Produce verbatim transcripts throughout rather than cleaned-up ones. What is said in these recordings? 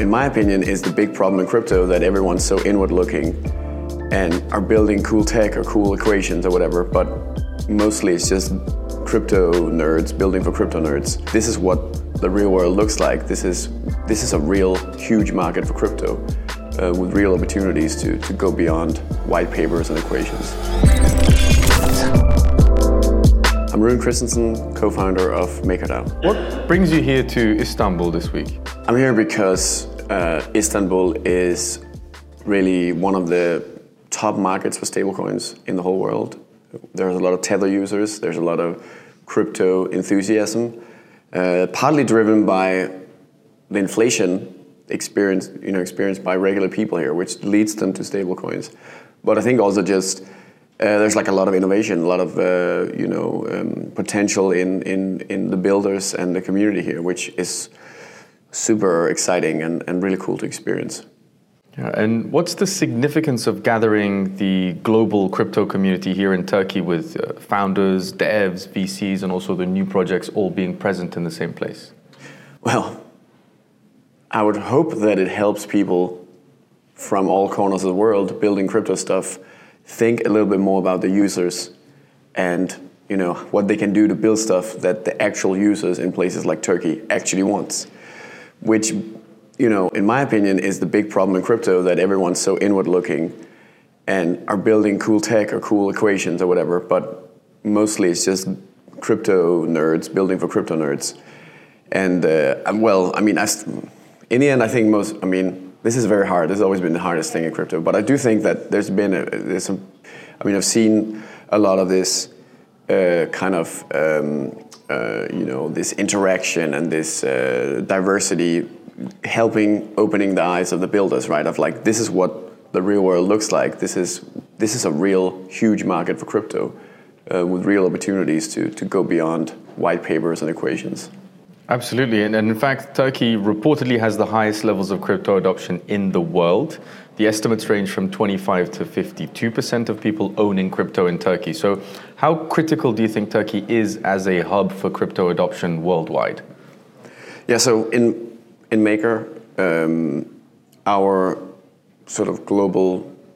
in my opinion, is the big problem in crypto, that everyone's so inward-looking and are building cool tech or cool equations or whatever, but mostly it's just crypto nerds building for crypto nerds. This is what the real world looks like. This is this is a real huge market for crypto uh, with real opportunities to, to go beyond white papers and equations. I'm Rune Christensen, co-founder of MakerDAO. What brings you here to Istanbul this week? I'm here because uh, Istanbul is really one of the top markets for stablecoins in the whole world. There's a lot of Tether users, there's a lot of crypto enthusiasm, uh, partly driven by the inflation experience, you know, experienced by regular people here, which leads them to stablecoins. But I think also just Uh, there's like a lot of innovation, a lot of uh, you know um, potential in, in, in the builders and the community here, which is super exciting and, and really cool to experience. Yeah, and what's the significance of gathering the global crypto community here in Turkey with uh, founders, devs, V Cs, and also the new projects all being present in the same place? Well, I would hope that it helps people from all corners of the world building crypto stuff think a little bit more about the users and, you know, what they can do to build stuff that the actual users in places like Turkey actually wants. Which, you know, in my opinion, is the big problem in crypto, that everyone's so inward-looking and are building cool tech or cool equations or whatever, but mostly it's just crypto nerds building for crypto nerds. And, uh, well, I mean, I, in the end, I think most, I mean, this is very hard. This has always been the hardest thing in crypto. But I do think that there's been a, there's some. I mean, I've seen a lot of this uh, kind of um, uh, you know this interaction and this uh, diversity helping opening the eyes of the builders, right? Of like, this is what the real world looks like. This is this is a real huge market for crypto uh, with real opportunities to to go beyond white papers and equations. Absolutely, and, and in fact, Turkey reportedly has the highest levels of crypto adoption in the world. The estimates range from twenty-five to fifty-two percent of people owning crypto in Turkey. So how critical do you think Turkey is as a hub for crypto adoption worldwide? Yeah, so in in Maker, um, our sort of global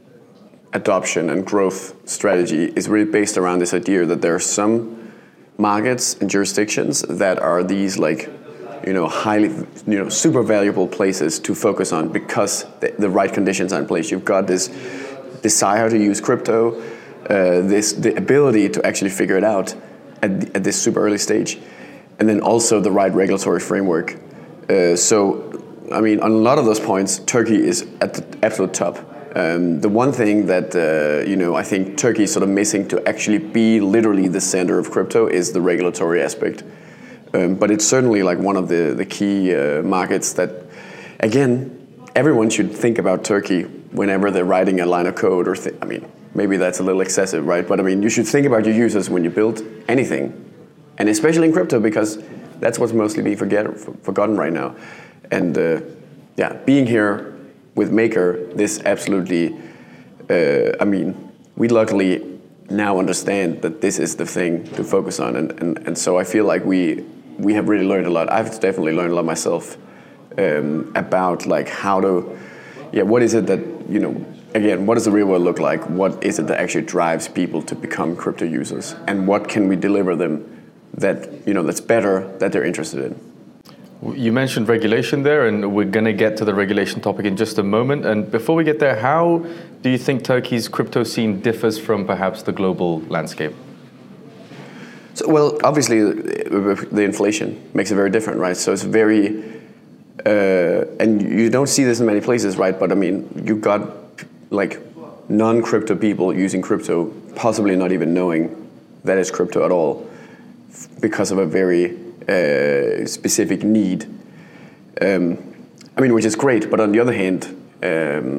adoption and growth strategy is really based around this idea that there are some markets and jurisdictions that are these like, you know, highly, you know, super valuable places to focus on because the, the right conditions are in place. You've got this desire to use crypto, uh, this the ability to actually figure it out at, the, at this super early stage, and then also the right regulatory framework. Uh, so, I mean, on a lot of those points, Turkey is at the absolute top. Um, the one thing that, uh, you know, I think Turkey is sort of missing to actually be literally the center of crypto is the regulatory aspect. Um, but it's certainly like one of the, the key uh, markets that, again, everyone should think about Turkey whenever they're writing a line of code or, th- I mean, maybe that's a little excessive, right? But I mean, you should think about your users when you build anything. And especially in crypto, because that's what's mostly being forget- forgotten right now. And uh, yeah, being here with Maker, this absolutely, uh, I mean, we luckily now understand that this is the thing to focus on. And, and, and so I feel like we we have really learned a lot. I've definitely learned a lot myself um, about like how to, yeah, what is it that, you know, again, what does the real world look like? What is it that actually drives people to become crypto users? And what can we deliver them that, you know, that's better, that they're interested in? You mentioned regulation there, and we're going to get to the regulation topic in just a moment. And before we get there, how do you think Turkey's crypto scene differs from perhaps the global landscape? So, well, obviously, the inflation makes it very different, right? So it's very, uh, and you don't see this in many places, right? But I mean, you've got like non-crypto people using crypto, possibly not even knowing that it's crypto at all, because of a very Uh, specific need. Um, I mean, which is great, but on the other hand, um,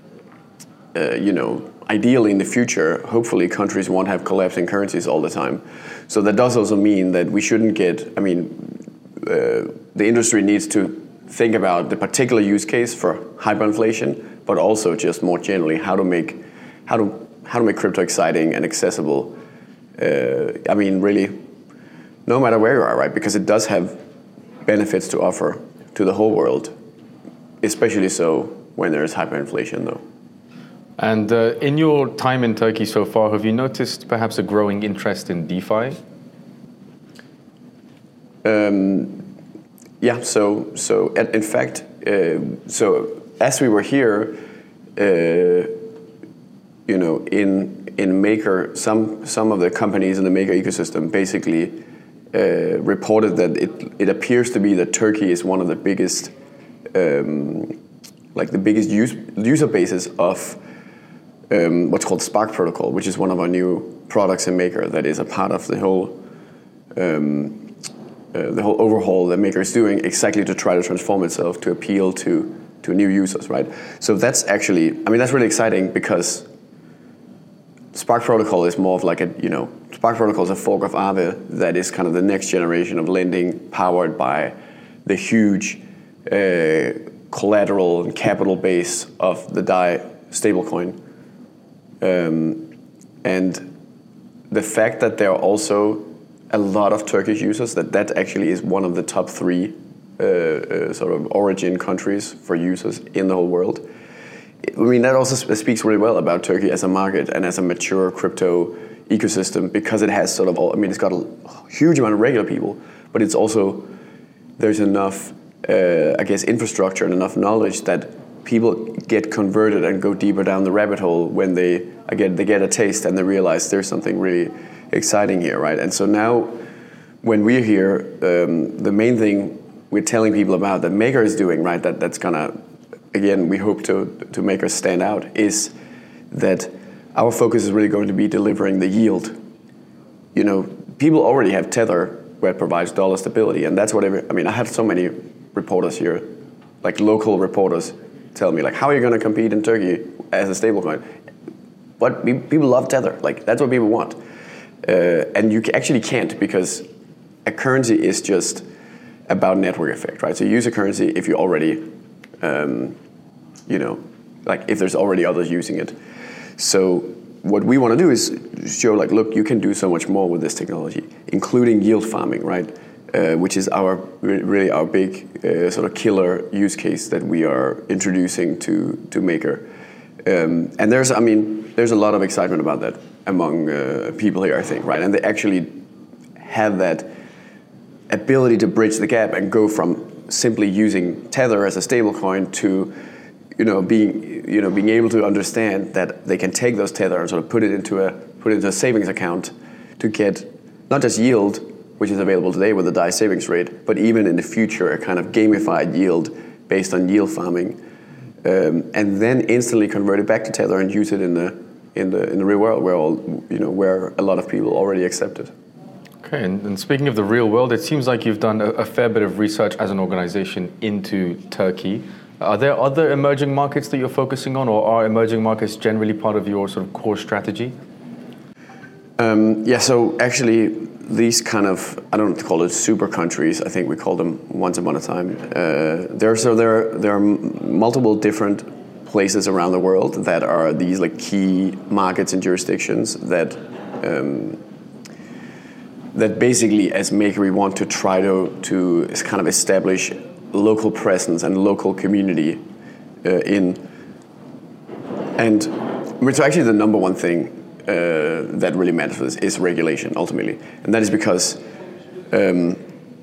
uh, you know, ideally in the future, hopefully countries won't have collapsing currencies all the time. So that does also mean that we shouldn't get, I mean, uh, the industry needs to think about the particular use case for hyperinflation, but also just more generally how to make, how to, how to make crypto exciting and accessible. Uh, I mean, really, no matter where you are, right? Because it does have benefits to offer to the whole world. especially so when there's hyperinflation, though. And uh, in your time in Turkey so far, have you noticed perhaps a growing interest in DeFi? Um, yeah, so so at, in fact, uh, so as we were here, uh, you know, in in Maker, some some of the companies in the Maker ecosystem basically uh, reported that it it appears to be that Turkey is one of the biggest, um, like the biggest use, user bases of um, what's called Spark Protocol, which is one of our new products in Maker that is a part of the whole. Um, Uh, the whole overhaul that Maker is doing exactly to try to transform itself to appeal to to new users, right? So that's actually, I mean, that's really exciting because Spark Protocol is more of like a, you know, Spark Protocol is a fork of Aave that is kind of the next generation of lending powered by the huge uh, collateral and capital base of the D A I stablecoin. Um, and the fact that there are also a lot of Turkish users, that that actually is one of the top three uh, uh, sort of origin countries for users in the whole world. I mean, that also sp- speaks really well about Turkey as a market and as a mature crypto ecosystem, because it has sort of all, I mean, it's got a huge amount of regular people, but it's also, there's enough, uh, I guess, infrastructure and enough knowledge that people get converted and go deeper down the rabbit hole when they, again, they get a taste and they realize there's something really exciting here, right? And so now, when we're here, um, the main thing we're telling people about that Maker is doing, right, that that's gonna, again, we hope to to make us stand out, is that our focus is really going to be delivering the yield. You know, people already have Tether, where it provides dollar stability, and that's what every, I mean, I have so many reporters here, like local reporters, tell me, like, how are you gonna compete in Turkey as a stablecoin? But people love Tether, like, that's what people want. Uh, and you actually can't, because a currency is just about network effect, right? So you use a currency if you already, um, you know, like if there's already others using it. So what we want to do is show, like, look, you can do so much more with this technology, including yield farming, right? Uh, which is our really our big uh, sort of killer use case that we are introducing to to Maker. Um, and there's, I mean, there's a lot of excitement about that among uh, people here, I think, right? And they actually have that ability to bridge the gap and go from simply using Tether as a stablecoin to, you know, being, you know, being able to understand that they can take those Tether and sort of put it into a put it into a savings account to get not just yield, which is available today with the D A I savings rate, but even in the future a kind of gamified yield based on yield farming, um, and then instantly convert it back to Tether and use it in the in the in the real world, where all, you know, where a lot of people already accept it. Okay, and, and speaking of the real world, it seems like you've done a, a fair bit of research as an organization into Turkey. Are there other emerging markets that you're focusing on, or are emerging markets generally part of your sort of core strategy? Um, yeah, so actually these kind of, I don't call it super countries, I think we called them once upon a time. Uh, there, so there, there are multiple different places around the world that are these like key markets and jurisdictions that um, that basically, as Maker, we want to try to to kind of establish local presence and local community uh, in. And so actually the number one thing uh, that really matters for this is regulation, ultimately. And that is because, um,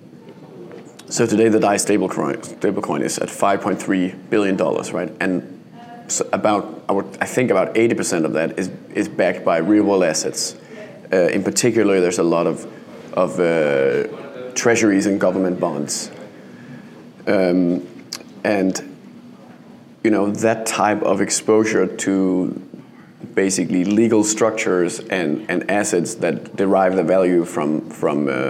so today the D A I stablecoin stablecoin is at five point three billion dollars, right? And so about, I, would, I think about eighty percent of that is, is backed by real world assets. Uh, in particular, there's a lot of of uh, treasuries and government bonds. Um, and, you know, that type of exposure to basically legal structures and, and assets that derive the value from, from, uh,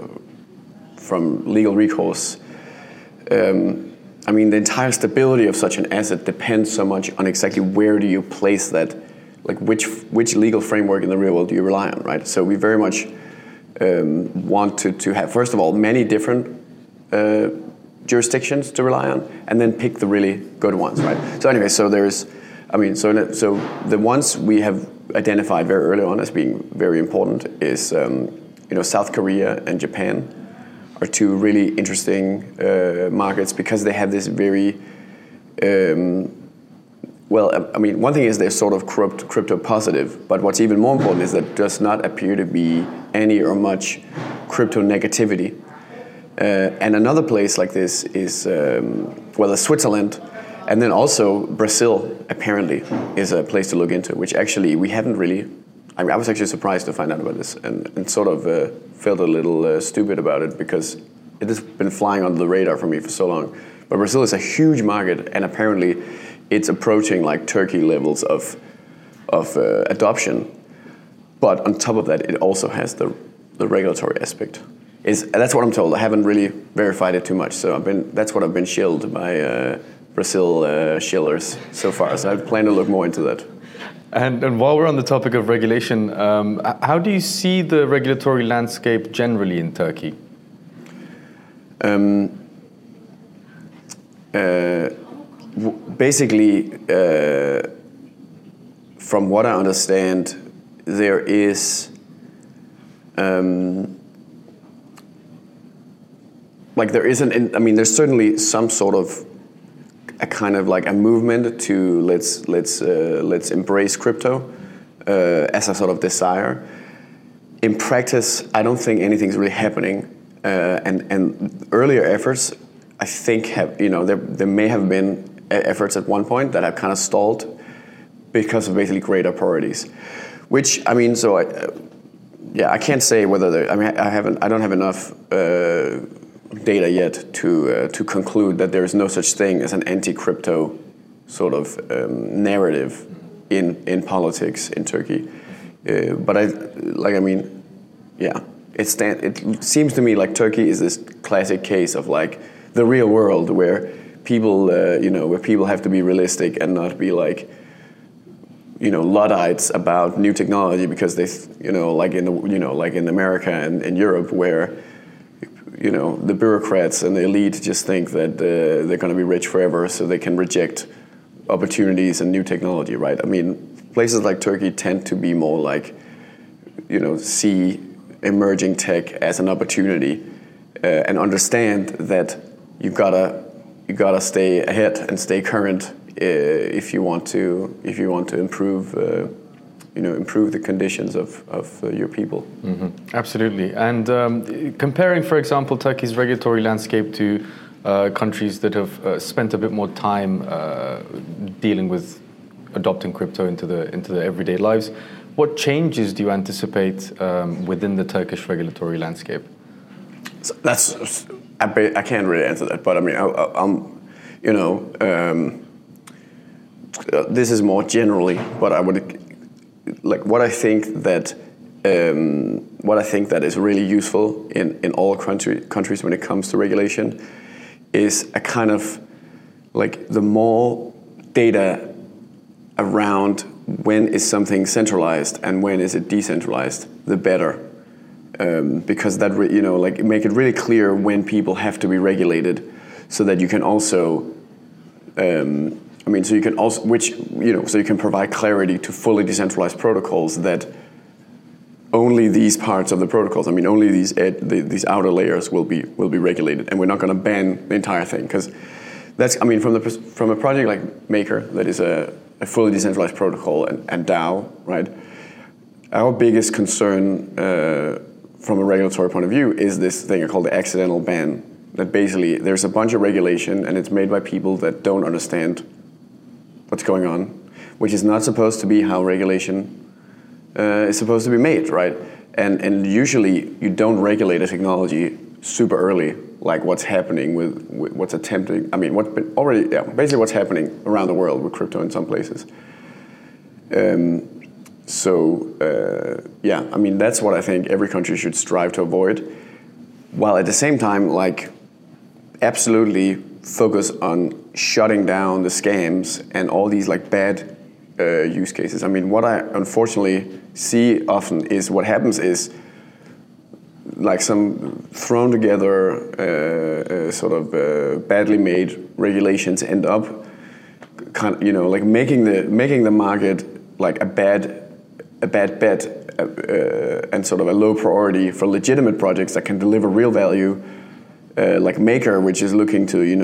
from legal recourse, um, I mean, the entire stability of such an asset depends so much on exactly where do you place that, like which, which legal framework in the real world do you rely on, right? So we very much Um, want to, to have, first of all, many different uh, jurisdictions to rely on, and then pick the really good ones, right? So anyway, so there's, I mean, so so the ones we have identified very early on as being very important is, um, you know, South Korea and Japan are two really interesting uh, markets because they have this very Um, well, I mean, one thing is they're sort of crypto, crypto positive, but what's even more important is that there does not appear to be any or much crypto negativity. Uh, and another place like this is, um, well, uh, Switzerland, and then also Brazil, apparently, is a place to look into, which actually we haven't really, I mean, I was actually surprised to find out about this and, and sort of uh, felt a little uh, stupid about it because it has been flying under the radar for me for so long. But Brazil is a huge market, and apparently it's approaching like Turkey levels of, of uh, adoption. But on top of that, it also has the, the regulatory aspect. Is that's what I'm told. I haven't really verified it too much, so I've been that's what I've been shilled by uh, Brazil uh, shillers so far. So I plan to look more into that. And, and while we're on the topic of regulation, um, how do you see the regulatory landscape generally in Turkey? Um, uh, w- basically, uh, from what I understand, there is. Um, Like there isn't, I mean, there's certainly some sort of a kind of like a movement to let's let's uh, let's embrace crypto uh, as a sort of desire. In practice, I don't think anything's really happening. Uh, and and earlier efforts, I think have you know there there may have been efforts at one point that have kind of stalled because of basically greater priorities. Which I mean, so I, uh, yeah, I can't say whether there, I mean I haven't I don't have enough. Uh, data yet to uh, to conclude that there is no such thing as an anti-crypto sort of um, narrative in in politics in Turkey. Uh, but I like I mean, yeah, it stand, it seems to me like Turkey is this classic case of like the real world where people uh, you know where people have to be realistic and not be like you know Luddites about new technology because they you know like in the you know like in America and in Europe where you know, the bureaucrats and the elite just think that uh, they're going to be rich forever, so they can reject opportunities and new technology, right? I mean, places like Turkey tend to be more like, you know, see emerging tech as an opportunity uh, and understand that you gotta you gotta stay ahead and stay current uh, if you want to if you want to improve. Uh, you know, improve the conditions of, of uh, your people. Mm-hmm. Absolutely. And um, comparing, for example, Turkey's regulatory landscape to uh, countries that have uh, spent a bit more time uh, dealing with adopting crypto into the into their everyday lives, what changes do you anticipate um, within the Turkish regulatory landscape? So that's I, I can't really answer that, but I mean, I, I, I'm, you know, um, this is more generally, but I would. Like what I think that um, what I think that is really useful in, in all country, countries when it comes to regulation is a kind of like the more data around when is something centralized and when is it decentralized, the better, um, because that re- you know like make it really clear when people have to be regulated, so that you can also. Um, I mean, so you can also, which, you know, so you can provide clarity to fully decentralized protocols that only these parts of the protocols, I mean, only these ed, the, these outer layers will be will be regulated, and we're not going to ban the entire thing, because that's, I mean, from the from a project like Maker that is a, a fully decentralized protocol and, and DAO, right? Our biggest concern uh, from a regulatory point of view is this thing called the accidental ban. That basically there's a bunch of regulation and it's made by people that don't understand what's going on, which is not supposed to be how regulation uh, is supposed to be made, right? And and usually you don't regulate a technology super early, like what's happening with, with what's attempting. I mean, what's been already, yeah, basically what's happening around the world with crypto in some places. Um, so uh, yeah, I mean that's what I think every country should strive to avoid, while at the same time, like, absolutely focus on shutting down the scams and all these like bad uh, use cases. I mean, what I unfortunately see often is what happens is like some thrown together uh, uh, sort of uh, badly made regulations end up kind of, you know, like making the making the market like a bad a bad bet uh, uh, and sort of a low priority for legitimate projects that can deliver real value. Uh, like Maker, which is looking to, you know,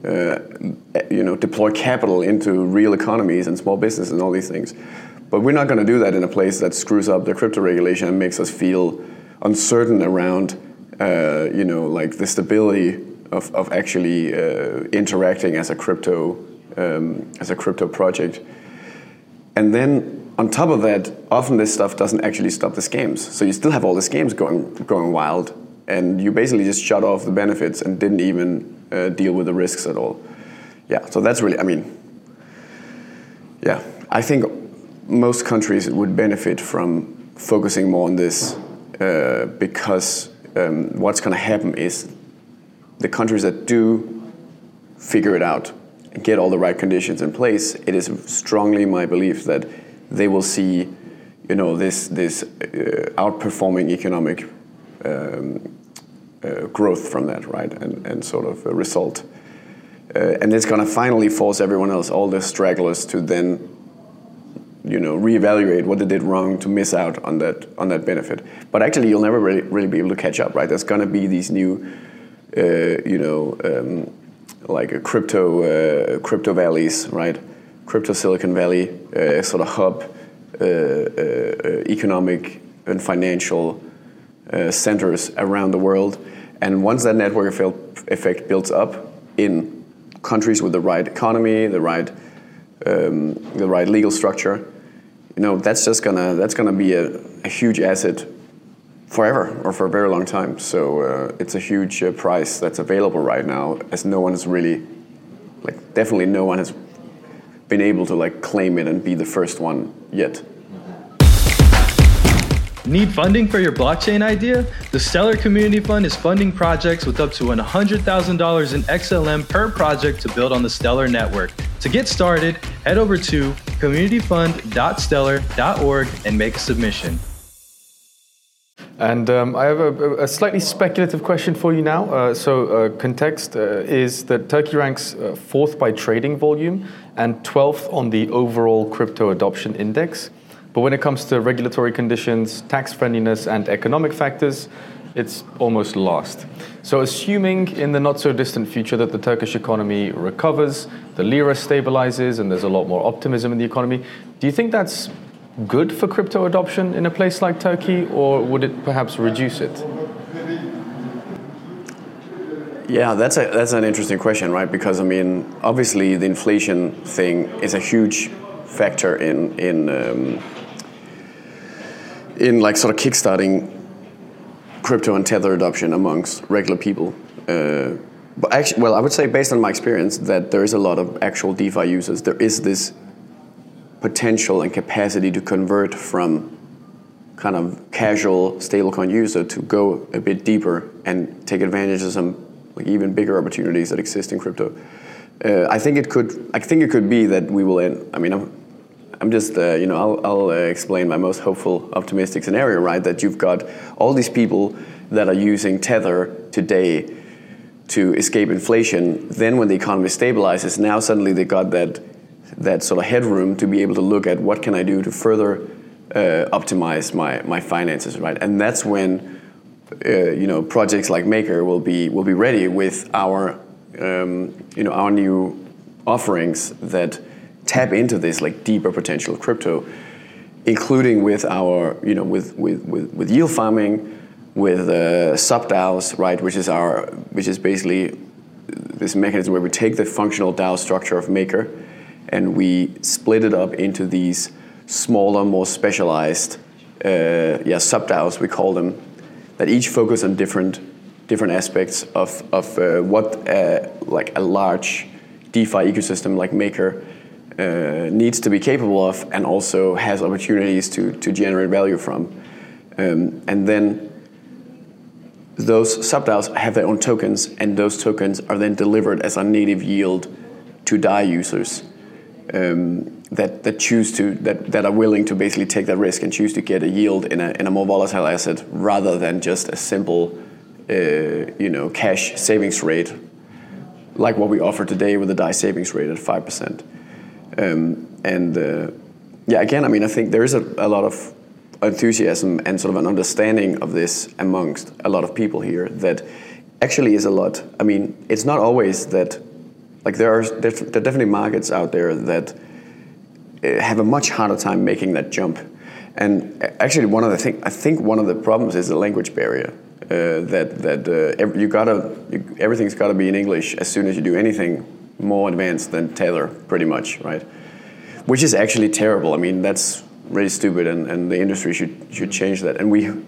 uh, you know, deploy capital into real economies and small business and all these things. But we're not going to do that in a place that screws up the crypto regulation and makes us feel uncertain around, uh, you know, like the stability of, of actually uh, interacting as a crypto um, as a crypto project. And then on top of that, often this stuff doesn't actually stop the scams. So you still have all the scams going going wild, and you basically just shut off the benefits and didn't even uh, deal with the risks at all. Yeah, so that's really, I mean, yeah, I think most countries would benefit from focusing more on this uh, because um, what's going to happen is the countries that do figure it out and get all the right conditions in place, it is strongly my belief that they will see, you know, this this uh, outperforming economic um, uh, growth from that, right, and and sort of a result, uh, and it's going to finally force everyone else, all the stragglers, to then, you know, reevaluate what they did wrong to miss out on that on that benefit. But actually, you'll never really, really be able to catch up, right? There's going to be these new, uh, you know, um, like a crypto uh, crypto valleys, right? Crypto Silicon Valley, uh, sort of hub, uh, uh, economic and financial uh, centers around the world. And once that network effect builds up in countries with the right economy, the right um, the right legal structure, you know, that's just gonna that's gonna be a, a huge asset forever or for a very long time. So uh, it's a huge uh, price that's available right now, as no one has really, like, definitely no one has been able to like claim it and be the first one yet. Need funding for your blockchain idea? The Stellar Community Fund is funding projects with up to one hundred thousand dollars in X L M per project to build on the Stellar network. To get started, head over to community fund dot stellar dot org and make a submission. And um, I have a, a slightly speculative question for you now. Uh, so uh, context uh, is that Turkey ranks uh, fourth by trading volume and twelfth on the overall crypto adoption index. But when it comes to regulatory conditions, tax friendliness, and economic factors, it's almost last. So assuming in the not so distant future that the Turkish economy recovers, the lira stabilizes, and there's a lot more optimism in the economy, do you think that's good for crypto adoption in a place like Turkey, or would it perhaps reduce it? Yeah, that's a that's an interesting question, right? Because I mean, obviously the inflation thing is a huge factor in in um, in like sort of kickstarting crypto and Tether adoption amongst regular people. Uh, but actually, well, I would say based on my experience that there is a lot of actual DeFi users. There is this potential and capacity to convert from kind of casual stablecoin user to go a bit deeper and take advantage of some like even bigger opportunities that exist in crypto. Uh, I think it could. I think it could be that we will end. I mean, I'm, I'm just uh, you know I'll, I'll uh, explain my most hopeful, optimistic scenario, right? That you've got all these people that are using Tether today to escape inflation. Then when the economy stabilizes, now suddenly they got that. that sort of headroom to be able to look at what can I do to further uh, optimize my, my finances, right? And that's when uh, you know projects like Maker will be will be ready with our um, you know our new offerings that tap into this like deeper potential of crypto, including with our you know with with with, with yield farming, with uh, sub-DAOs, right? Which is our which is basically this mechanism where we take the functional DAO structure of Maker and we split it up into these smaller, more specialized, uh, yeah, sub-DAOs we call them, that each focus on different different aspects of of uh, what uh, like a large DeFi ecosystem like Maker uh, needs to be capable of, and also has opportunities to to generate value from, um, and then those sub-DAOs have their own tokens, and those tokens are then delivered as a native yield to DAI users. Um, that that choose to that, that are willing to basically take that risk and choose to get a yield in a in a more volatile asset rather than just a simple uh, you know cash savings rate like what we offer today with the DAI savings rate at five percent. Um, and uh, yeah, again, I mean, I think there is a, a lot of enthusiasm and sort of an understanding of this amongst a lot of people here that actually is a lot. I mean, it's not always that like there are there are definitely markets out there that have a much harder time making that jump. And actually, one of the thing I think one of the problems is the language barrier. Uh, that that uh, you gotta you, everything's got to be in English as soon as you do anything more advanced than Tether, pretty much, right? Which is actually terrible. I mean, that's really stupid, and, and the industry should should change that. And we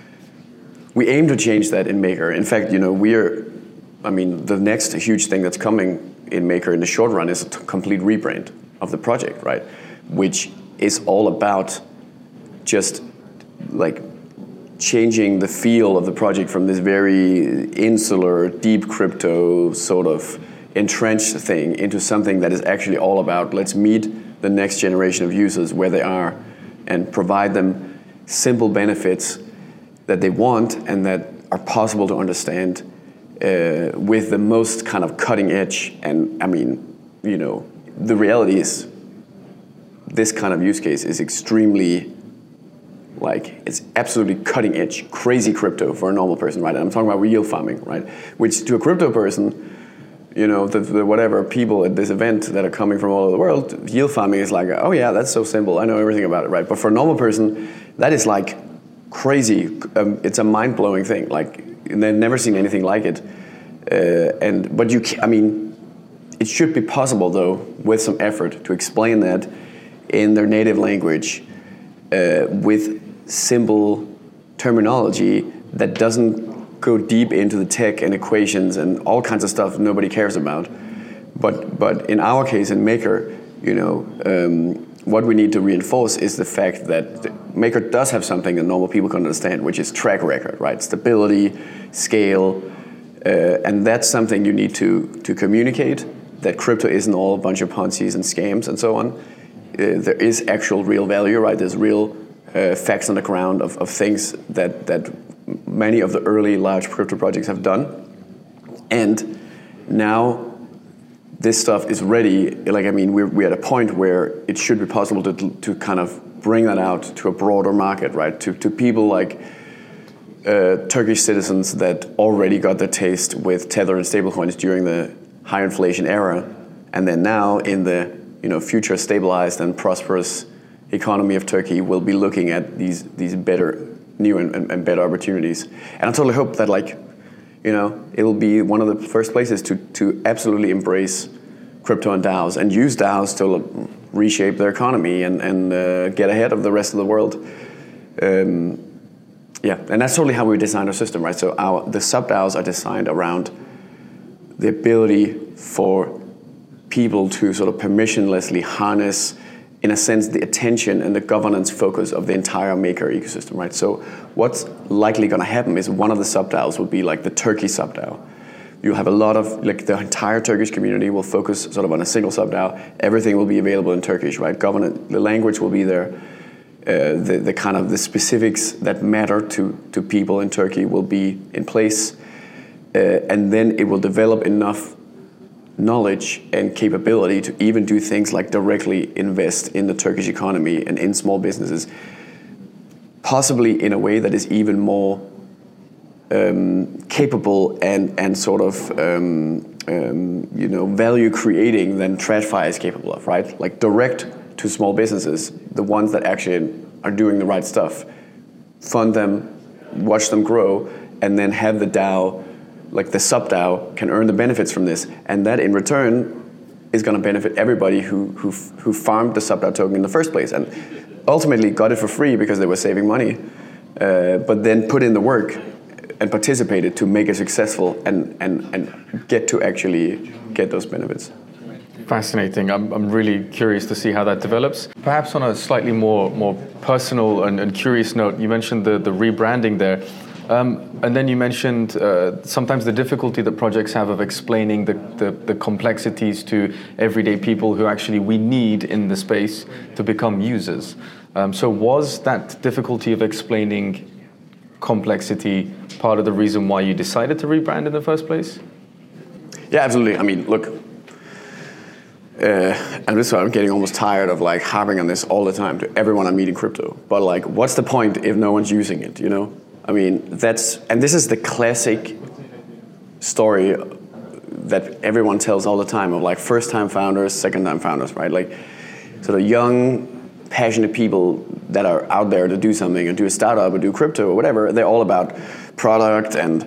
we aim to change that in Maker. In fact, you know, we're I mean, the next huge thing that's coming in Maker in the short run is a t- complete rebrand of the project, right? Which is all about just like changing the feel of the project from this very insular, deep crypto sort of entrenched thing into something that is actually all about let's meet the next generation of users where they are and provide them simple benefits that they want and that are possible to understand uh, with the most kind of cutting edge. And I mean, you know, the reality is this kind of use case is extremely like it's absolutely cutting edge, crazy crypto for a normal person, right? And I'm talking about yield farming, right? Which to a crypto person, you know, the, the whatever people at this event that are coming from all over the world, yield farming is like, oh yeah, that's so simple. I know everything about it, right? But for a normal person, that is like crazy. Um, it's a mind-blowing thing. Like they've never seen anything like it. Uh, and but you, can, I mean, it should be possible though, with some effort, to explain that in their native language uh, with simple terminology that doesn't go deep into the tech and equations and all kinds of stuff nobody cares about. But but in our case, in Maker, you know, um, what we need to reinforce is the fact that Maker does have something that normal people can understand, which is track record, right? Stability, scale, uh, and that's something you need to to communicate. That crypto isn't all a bunch of Ponzi's and scams and so on. Uh, there is actual real value, right? There's real uh, facts on the ground of, of things that that many of the early large crypto projects have done. And now this stuff is ready. Like, I mean, we're, we're at a point where it should be possible to to kind of bring that out to a broader market, right? To to people like uh, Turkish citizens that already got their taste with Tether and stablecoins during the high inflation era, and then now in the you know future stabilized and prosperous economy of Turkey, will be looking at these these better new and, and, and better opportunities. And I totally hope that like. You know, it will be one of the first places to, to absolutely embrace crypto and DAOs and use DAOs to reshape their economy and, and uh, get ahead of the rest of the world. Um, yeah, and that's totally how we designed our system, right? So our the sub-DAOs are designed around the ability for people to sort of permissionlessly harness, in a sense, the attention and the governance focus of the entire Maker ecosystem, right? So what's likely going to happen is one of the sub-DAOs will be like the Turkey sub-DAO. You'll have a lot of, like the entire Turkish community will focus sort of on a single sub-DAO. Everything will be available in Turkish, right? Governance, the language will be there. Uh, the, the kind of the specifics that matter to, to people in Turkey will be in place. Uh, and then it will develop enough knowledge and capability to even do things like directly invest in the Turkish economy and in small businesses, possibly in a way that is even more um, capable and and sort of um, um, you know value creating than TradFi is capable of, right? Like direct to small businesses, the ones that actually are doing the right stuff, fund them, watch them grow, and then have the DAO. Like the sub-DAO can earn the benefits from this, and that in return is going to benefit everybody who who who farmed the sub-DAO token in the first place, and ultimately got it for free because they were saving money, uh, but then put in the work and participated to make it successful and and and get to actually get those benefits. Fascinating. I'm I'm really curious to see how that develops. Perhaps on a slightly more more personal and, and curious note, you mentioned the the rebranding there. Um, and then you mentioned uh, sometimes the difficulty that projects have of explaining the, the, the complexities to everyday people who actually we need in the space to become users. Um, so was that difficulty of explaining complexity part of the reason why you decided to rebrand in the first place? Yeah, absolutely. I mean, look, uh, and this is why I'm getting almost tired of like harping on this all the time to everyone I'm meeting crypto. But like, what's the point if no one's using it, you know? I mean, that's, and this is the classic story that everyone tells all the time of like first-time founders, second-time founders, right? Like sort of young, passionate people that are out there to do something and do a startup or do crypto or whatever. They're all about product and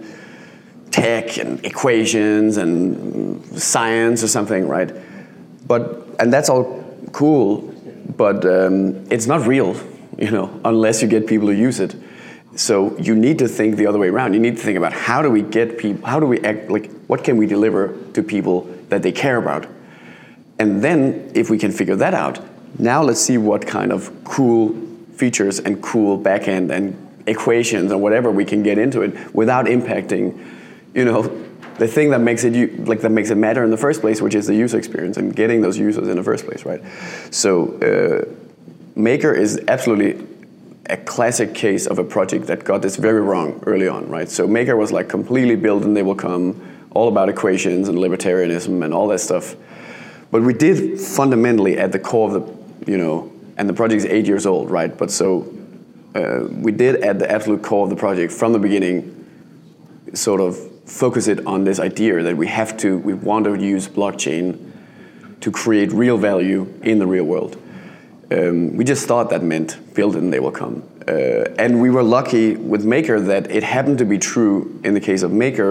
tech and equations and science or something, right? But and that's all cool, but um, it's not real, you know, unless you get people to use it. So you need to think the other way around. You need to think about how do we get people, how do we act, like what can we deliver to people that they care about? And then if we can figure that out, now let's see what kind of cool features and cool backend and equations and whatever we can get into it without impacting, you know, the thing that makes it like that makes it matter in the first place, which is the user experience and getting those users in the first place, right? So uh, Maker is absolutely a classic case of a project that got this very wrong early on, right? So Maker was like completely built and they will come, all about equations and libertarianism and all that stuff. But we did fundamentally at the core of the, you know, and the project is eight years old, right? But so uh, we did at the absolute core of the project from the beginning sort of focus it on this idea that we have to, we want to use blockchain to create real value in the real world. Um, we just thought that meant build it and they will come. Uh, and we were lucky with Maker that it happened to be true in the case of Maker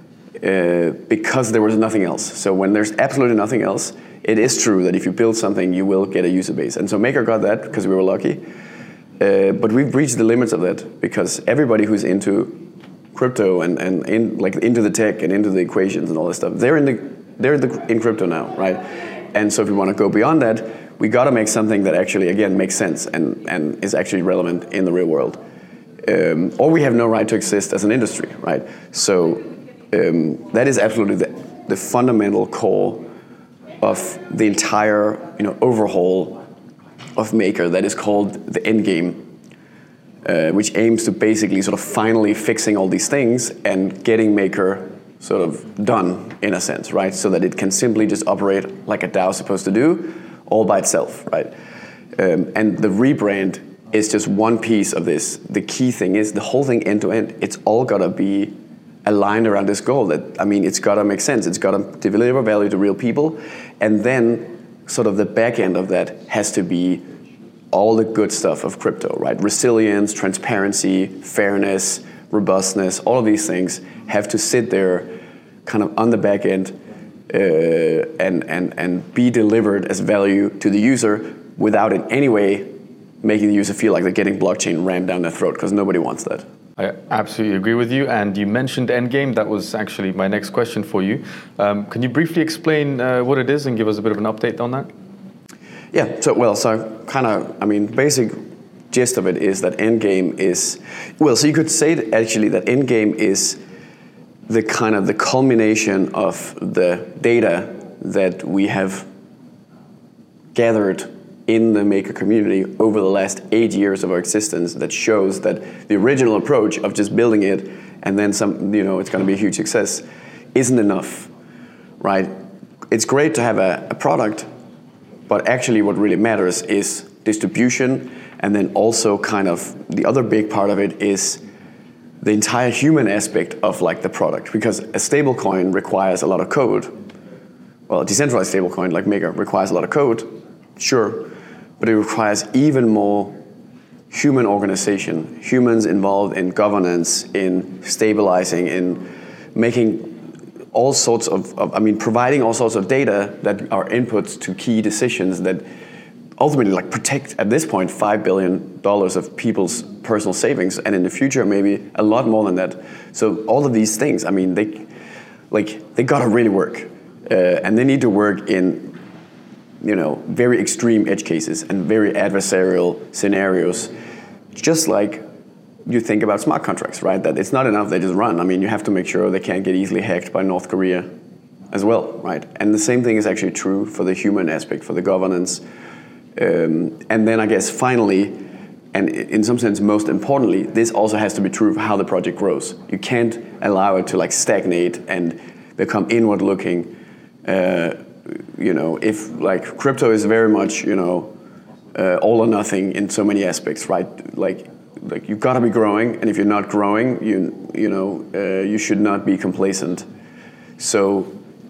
uh, because there was nothing else. So when there's absolutely nothing else, it is true that if you build something, you will get a user base. And so Maker got that because we were lucky. Uh, but we've reached the limits of that because everybody who's into crypto and, and in, like into the tech and into the equations and all this stuff, they're in the they're the, in crypto now, right? And so if we want to go beyond that, we got to make something that actually, again, makes sense and, and is actually relevant in the real world. Um, or we have no right to exist as an industry, right? So um, that is absolutely the, the fundamental core of the entire, you know, overhaul of Maker that is called the Endgame, uh, which aims to basically sort of finally fixing all these things and getting Maker sort of done in a sense, right? So that it can simply just operate like a DAO is supposed to do, all by itself, right? Um, and the rebrand is just one piece of this. The key thing is the whole thing end to end, it's all gotta be aligned around this goal that, I mean, it's gotta make sense. It's gotta deliver value to real people. And then sort of the back end of that has to be all the good stuff of crypto, right? Resilience, transparency, fairness, robustness, all of these things have to sit there kind of on the back end uh, and, and, and be delivered as value to the user without in any way making the user feel like they're getting blockchain rammed down their throat, because nobody wants that. I absolutely agree with you. And you mentioned Endgame. That was actually my next question for you. Um, can you briefly explain uh, what it is and give us a bit of an update on that? Yeah, so, well, so kind of, I mean, basic gist of it is that Endgame is, well, so you could say that actually that Endgame is the kind of the culmination of the data that we have gathered in the Maker community over the last eight years of our existence that shows that the original approach of just building it and then some, you know, it's going to be a huge success isn't enough, right? It's great to have a, a product, but actually what really matters is distribution, and then also kind of the other big part of it is the entire human aspect of like the product, because a stablecoin requires a lot of code. Well, a decentralized stablecoin like Maker requires a lot of code, sure, but it requires even more human organization, humans involved in governance, in stabilizing, in making all sorts of, of, I mean, providing all sorts of data that are inputs to key decisions that ultimately like protect, at this point, five billion dollars of people's personal savings, and in the future, maybe a lot more than that. So all of these things, I mean, they, like, they gotta really work. Uh, and they need to work in, you know, very extreme edge cases and very adversarial scenarios, just like you think about smart contracts, right? That it's not enough they just run. I mean, you have to make sure they can't get easily hacked by North Korea as well, right? And the same thing is actually true for the human aspect, for the governance. Um, and then I guess finally, and in some sense most importantly, this also has to be true for how the project grows. You can't allow it to like stagnate and become inward looking. Uh, you know, if like crypto is very much, you know, uh, all or nothing in so many aspects, right? Like, like you've got to be growing, and if you're not growing, you you know, uh, you should not be complacent. So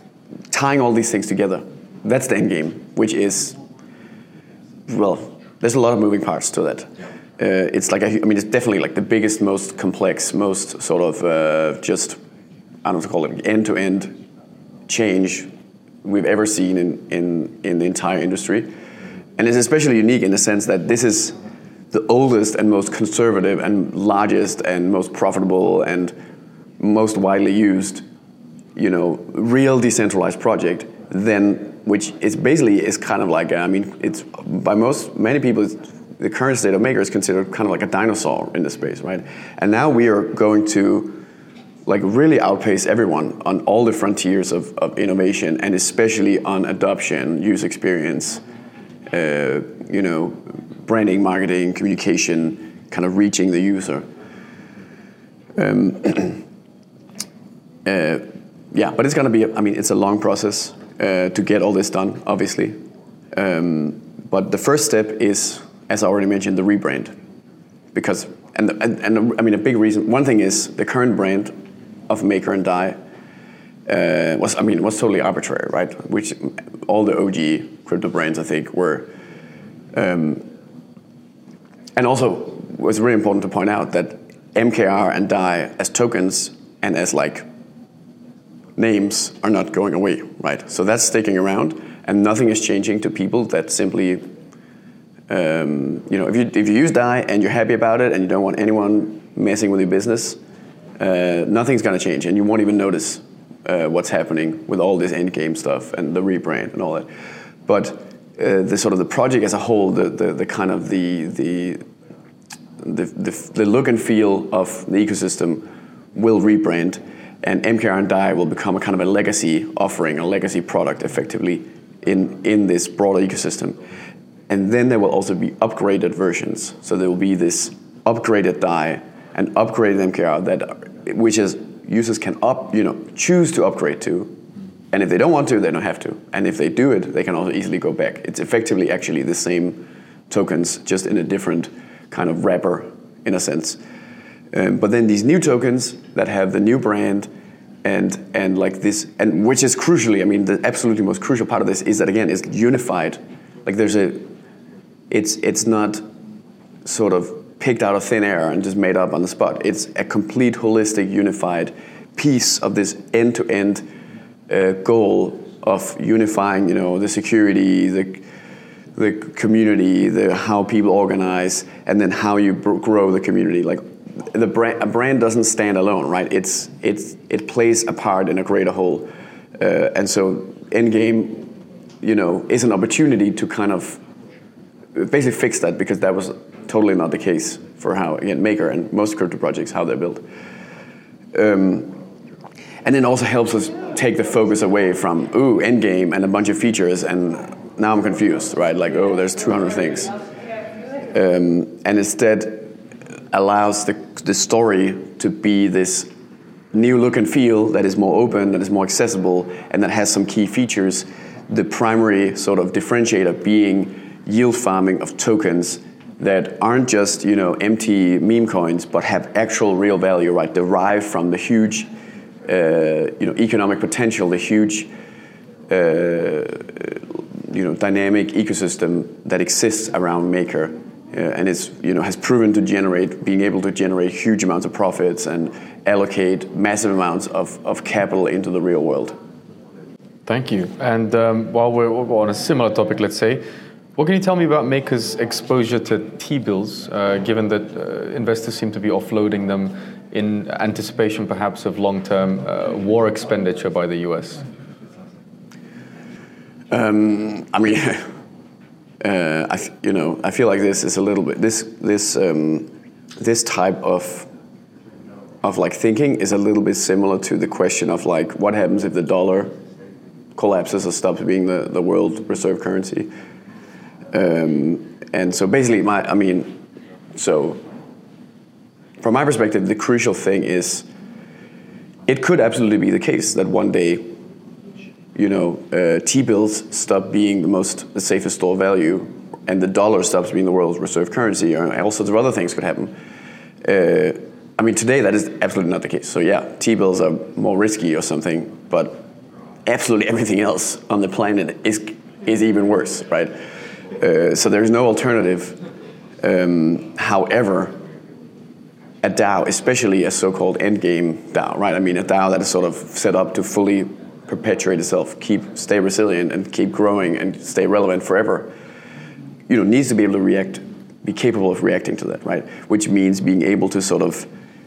tying all these things together. That's the end game, which is, well, there's a lot of moving parts to that. Uh, it's like, a, I mean, it's definitely like the biggest, most complex, most sort of uh, just, I don't know what to call it, end-to-end change we've ever seen in, in, in the entire industry. And it's especially unique in the sense that this is the oldest and most conservative and largest and most profitable and most widely used, you know, real decentralized project, then which is basically is kind of like, I mean, it's by most, many people, it's, the current state of Maker is considered kind of like a dinosaur in the space, right? And now we are going to like really outpace everyone on all the frontiers of, of innovation, and especially on adoption, user experience, uh, you know, branding, marketing, communication, kind of reaching the user. Um, uh, yeah, but it's going to be, I mean, it's a long process uh, to get all this done, obviously. Um, but the first step is, as I already mentioned, the rebrand. Because, and, and, and I mean, a big reason, one thing is the current brand of Maker and Dai uh, was, I mean, was totally arbitrary, right? Which all the O G crypto brands, I think, were. Um, and also, it was really important to point out that M K R and Dai as tokens and as like names are not going away, right? So that's sticking around, and nothing is changing to people that simply, um, you know, if you if you use Dai and you're happy about it and you don't want anyone messing with your business, uh, nothing's gonna change, and you won't even notice uh, what's happening with all this endgame stuff and the rebrand and all that. But uh, the sort of the project as a whole, the the, the kind of the the The, the, the look and feel of the ecosystem will rebrand, and M K R and Dai will become a kind of a legacy offering, a legacy product effectively in, in this broader ecosystem. And then there will also be upgraded versions. So there will be this upgraded Dai and upgraded M K R that, which is users can up, you know, choose to upgrade to. And if they don't want to, they don't have to. And if they do it, they can also easily go back. It's effectively actually the same tokens, just in a different kind of wrapper, in a sense. Um, but then these new tokens that have the new brand and and like this, and which is crucially, I mean, the absolutely most crucial part of this is that, again, it's unified. Like there's a, it's it's not sort of picked out of thin air and just made up on the spot. It's a complete, holistic, unified piece of this end-to-end uh, goal of unifying, you know, the security, the the community, the how people organize, and then how you br- grow the community. Like the brand, a brand doesn't stand alone, right? It's it's it plays a part in a greater whole, uh, and so Endgame, you know, is an opportunity to kind of basically fix that, because that was totally not the case for how, again, Maker and most crypto projects, how they're built. Um, and then also helps us take the focus away from ooh Endgame and a bunch of features, and now I'm confused, right? Like, oh, there's two hundred things. Um, and instead allows the, the story to be this new look and feel that is more open, that is more accessible, and that has some key features. The primary sort of differentiator being yield farming of tokens that aren't just, you know, empty meme coins, but have actual real value, right? Derived from the huge, uh, you know, economic potential, the huge, uh, you know, dynamic ecosystem that exists around Maker, uh, and is, you know, has proven to generate, being able to generate huge amounts of profits and allocate massive amounts of, of capital into the real world. Thank you. And um, while we're on a similar topic, let's say, what can you tell me about Maker's exposure to T-bills, uh, given that uh, investors seem to be offloading them in anticipation, perhaps, of long-term uh, war expenditure by the U S? Um, I mean, uh, I, you know, I feel like this is a little bit this this um, this type of of like thinking is a little bit similar to the question of like what happens if the dollar collapses or stops being the, the world reserve currency. Um, and so basically, my I mean, so from my perspective, the crucial thing is it could absolutely be the case that one day, you know, uh, T-bills stop being the most, the safest store of value, and the dollar stops being the world's reserve currency, or all sorts of other things could happen. Uh, I mean, today that is absolutely not the case. So yeah, T-bills are more risky or something, but absolutely everything else on the planet is is even worse, right? Uh, so there's no alternative. Um, however, a DAO, especially a so-called endgame DAO, right? I mean, a DAO that is sort of set up to fully perpetuate itself, keep, stay resilient, and keep growing and stay relevant forever, you know, needs to be able to react, be capable of reacting to that, right? Which means being able to sort of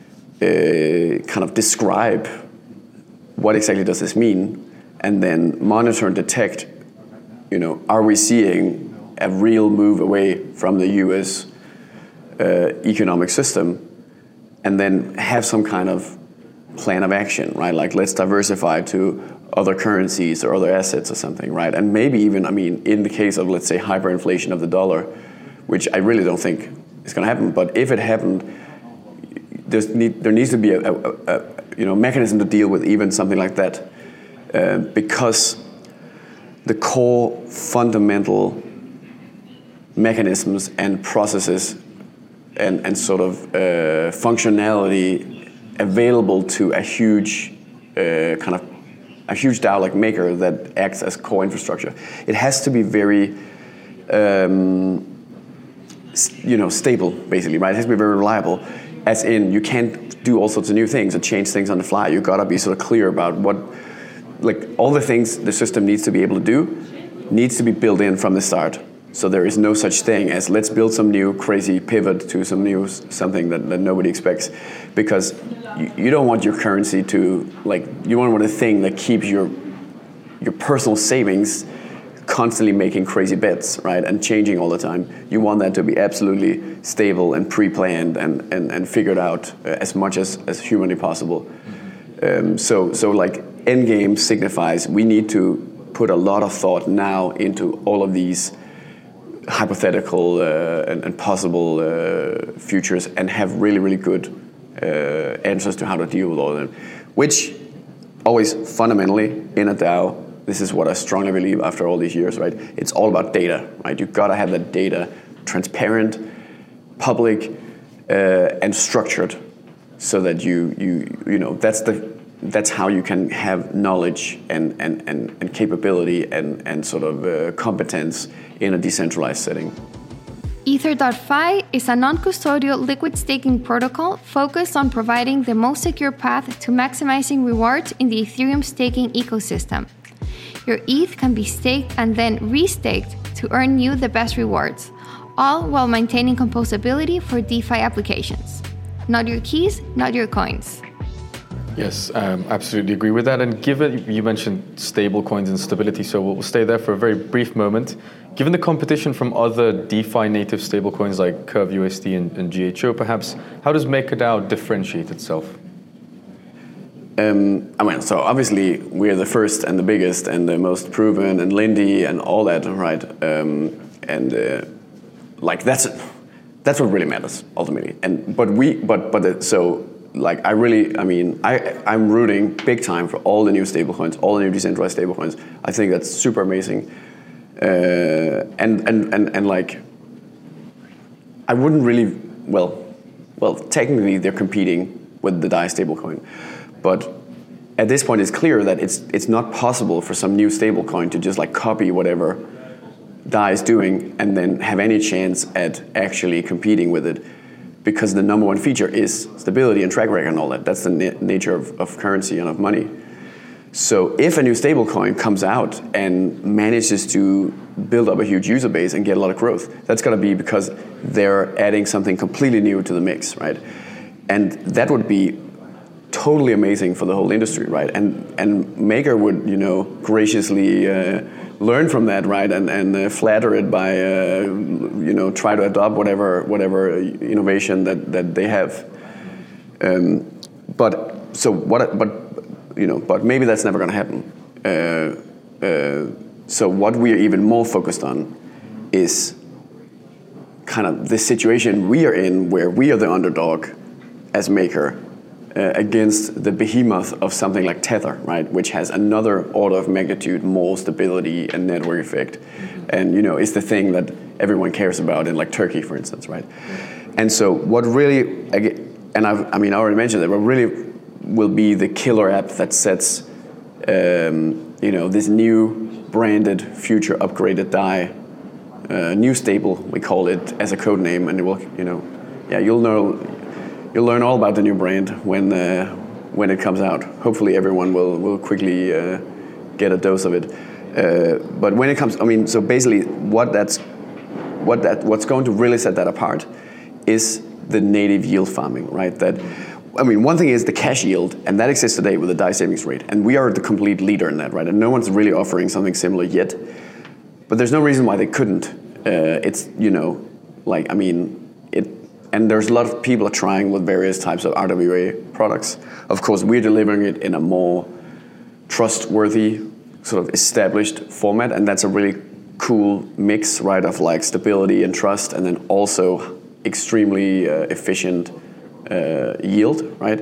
uh, kind of describe what exactly does this mean, and then monitor and detect, you know, are we seeing a real move away from the U S uh, economic system, and then have some kind of plan of action, right? Like, let's diversify to other currencies or other assets or something, right? And maybe even, I mean, in the case of, let's say, hyperinflation of the dollar, which I really don't think is going to happen, but if it happened, there's need, there needs to be a, a, a you know mechanism to deal with even something like that, uh, because the core fundamental mechanisms and processes and, and sort of uh, functionality available to a huge uh, kind of a huge DAO like Maker that acts as core infrastructure. It has to be very um, you know stable, basically, right? It has to be very reliable, as in you can't do all sorts of new things or change things on the fly. You gotta be sort of clear about what, like, all the things the system needs to be able to do needs to be built in from the start. So there is no such thing as let's build some new crazy pivot to some new something that, that nobody expects, because you, you don't want your currency to, like, you don't want a thing that keeps your your personal savings constantly making crazy bets, right, and changing all the time. You want that to be absolutely stable and pre-planned and, and, and figured out uh, as much as, as humanly possible. Um, so so like endgame signifies we need to put a lot of thought now into all of these hypothetical uh, and, and possible uh, futures, and have really, really good uh, answers to how to deal with all of them. Which always fundamentally in a DAO, this is what I strongly believe after all these years, right? It's all about data, right? You've got to have that data transparent, public, uh, and structured, so that you you you know that's the that's how you can have knowledge and and and, and capability and and sort of uh, competence in a decentralized setting. Ether dot F I is a non-custodial liquid staking protocol focused on providing the most secure path to maximizing rewards in the Ethereum staking ecosystem. Your E T H can be staked and then restaked to earn you the best rewards, all while maintaining composability for DeFi applications. Not your keys, not your coins. Yes, um, absolutely agree with that. And given you mentioned stable coins and stability, so we'll stay there for a very brief moment. Given the competition from other DeFi native stablecoins like Curve U S D and, and G H O, perhaps, how does MakerDAO differentiate itself? Um, I mean, so obviously we're the first and the biggest and the most proven and Lindy and all that, right? Um, and uh, like that's that's what really matters ultimately. And but we but but the, so. Like I really, I mean, I, I'm rooting big time for all the new stablecoins, all the new decentralized stablecoins. I think that's super amazing, uh, and, and and and like, I wouldn't really, well, well, technically they're competing with the D A I stablecoin, but at this point it's clear that it's it's not possible for some new stablecoin to just like copy whatever D A I is doing and then have any chance at actually competing with it. Because the number one feature is stability and track record and all that. That's the na- nature of, of currency and of money. So if a new stablecoin comes out and manages to build up a huge user base and get a lot of growth, that's going to be because they're adding something completely new to the mix, right? And that would be totally amazing for the whole industry, right? And and Maker would, you know, graciously uh, learn from that, right? And and uh, flatter it by, uh, you know, try to adopt whatever whatever innovation that, that they have. Um, but so what? But you know, but maybe that's never going to happen. Uh, uh, so what we are even more focused on is kind of the situation we are in, where we are the underdog as Maker. Uh, against the behemoth of something like Tether, right, which has another order of magnitude more stability and network effect, mm-hmm. and you know is the thing that everyone cares about in like Turkey, for instance, right? And so what really, and I've, I mean I already mentioned that, what really will be the killer app that sets um, you know, this new branded future upgraded die, uh, new stable we call it as a code name, and it will, you know, yeah, you'll know, you'll learn all about the new brand when uh, when it comes out. Hopefully, everyone will will quickly uh, get a dose of it. Uh, but when it comes, I mean, so basically, what that's what that what's going to really set that apart is the native yield farming, right? That, I mean, one thing is the cash yield, and that exists today with the die savings rate, and we are the complete leader in that, right? And no one's really offering something similar yet, but there's no reason why they couldn't. Uh, it's, you know, like, I mean, it, and there's a lot of people are trying with various types of R W A products. Of course, we're delivering it in a more trustworthy, sort of established format, and that's a really cool mix, right, of like stability and trust, and then also extremely uh, efficient uh, yield, right?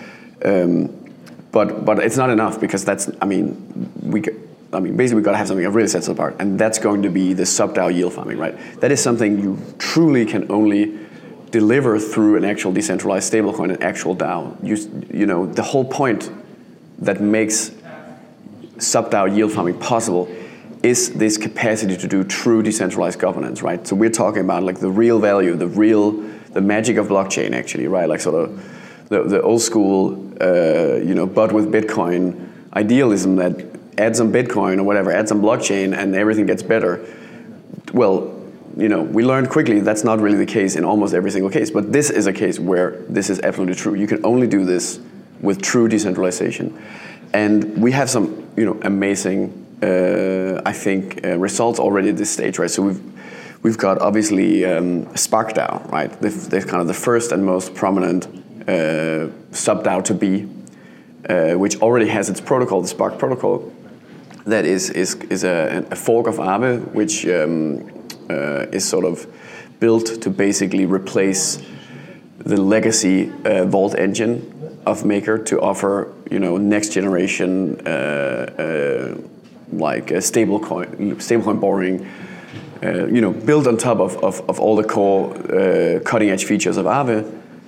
Um, but but it's not enough, because that's, I mean, we, I mean, basically we got to have something that really sets it apart, and that's going to be the sub-DAO yield farming, right? That is something you truly can only deliver through an actual decentralized stablecoin, an actual DAO. You you know, the whole point that makes sub-DAO yield farming possible is this capacity to do true decentralized governance, right? So we're talking about like the real value, the real, the magic of blockchain, actually, right? Like sort of the, the old school, uh, you know, but with Bitcoin idealism that add some Bitcoin or whatever, add some blockchain and everything gets better. Well, you know, we learned quickly that's not really the case in almost every single case, but this is a case where this is absolutely true. You can only do this with true decentralization. And we have some, you know, amazing, uh, I think, uh, results already at this stage, right? So we've we've got obviously um, SparkDAO, right? They're kind of the first and most prominent uh, sub-DAO to be, uh, which already has its protocol, the Spark protocol, that is is is a, a fork of Aave, which um, uh, is sort of built to basically replace the legacy uh, Vault engine of Maker to offer, you know, next generation uh, uh, like a stable coin, stablecoin borrowing, uh, you know, built on top of, of, of all the core uh, cutting edge features of Aave,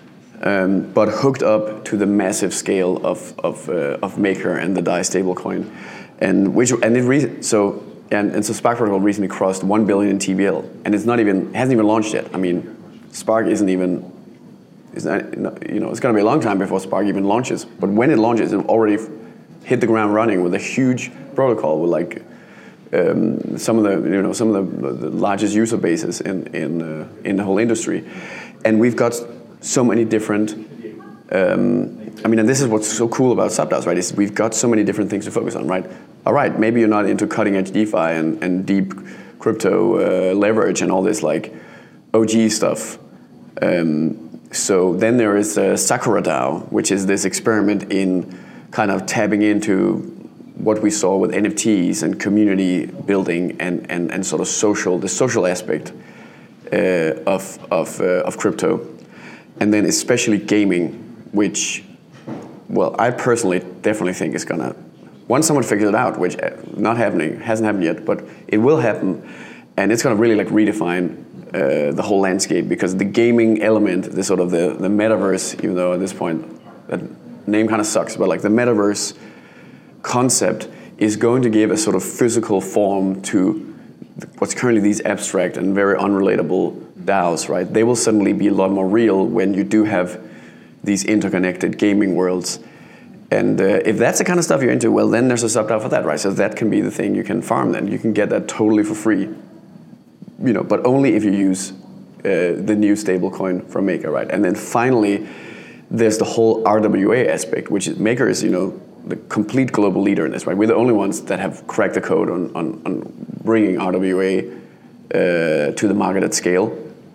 um, but hooked up to the massive scale of of, uh, of Maker and the Dai stablecoin, and which and it re- so and, and so Spark protocol recently crossed one billion in T V L, and it's not even hasn't even launched yet. I mean, Spark isn't even. It's not, you know, it's going to be a long time before Spark even launches. But when it launches, it already hit the ground running with a huge protocol with like um, some of the, you know, some of the, the largest user bases in in uh, in the whole industry, and we've got so many different. Um, I mean, and this is what's so cool about sub-DAOs, right? Is we've got so many different things to focus on, right? All right, maybe you're not into cutting edge DeFi and, and deep crypto uh, leverage and all this like O G stuff. Um, So then there is uh, Sakura DAO, which is this experiment in kind of tapping into what we saw with N F Ts and community building and, and, and sort of social, the social aspect uh, of of uh, of crypto, and then especially gaming, which, well, I personally definitely think is gonna, once someone figures it out, which not happening, hasn't happened yet, but it will happen, and it's gonna really like redefine Uh, the whole landscape, because the gaming element, the sort of the, the metaverse, even though at this point that name kind of sucks, but like the metaverse concept is going to give a sort of physical form to what's currently these abstract and very unrelatable DAOs, right? They will suddenly be a lot more real when you do have these interconnected gaming worlds. And uh, if that's the kind of stuff you're into, well, then there's a sub-DAO for that, right? So that can be the thing you can farm then. You can get that totally for free. You know, but only if you use uh, the new stablecoin from Maker, right? And then finally, there's the whole R W A aspect, which is Maker is, you know, the complete global leader in this, right? We're the only ones that have cracked the code on on, on bringing R W A uh, to the market at scale.